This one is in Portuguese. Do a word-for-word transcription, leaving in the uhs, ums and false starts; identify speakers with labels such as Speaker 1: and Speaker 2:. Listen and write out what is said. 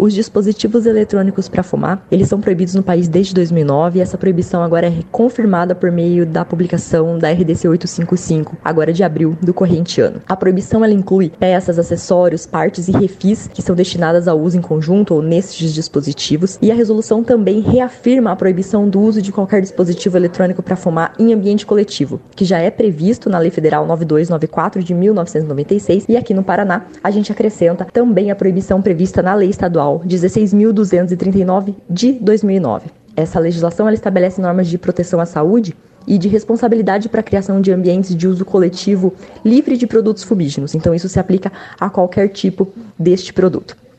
Speaker 1: Os dispositivos eletrônicos para fumar, eles são proibidos no país desde dois mil e nove e essa proibição agora é confirmada por meio da publicação da R D C oitocentos e cinquenta e cinco, agora de abril do corrente ano. A proibição ela inclui peças, acessórios, partes e refis que são destinadas ao uso em conjunto ou nesses dispositivos, e a resolução também reafirma a proibição do uso de qualquer dispositivo eletrônico para fumar em ambiente coletivo, que já é previsto na Lei Federal nove mil duzentos e noventa e quatro de mil novecentos e noventa e seis, e aqui no Paraná a gente acrescenta também a proibição prevista na Lei Estadual dezesseis mil duzentos e trinta e nove de dois mil e nove. Essa legislação ela estabelece normas de proteção à saúde e de responsabilidade para a criação de ambientes de uso coletivo livre de produtos fumígenos. Então isso se aplica a qualquer tipo deste produto.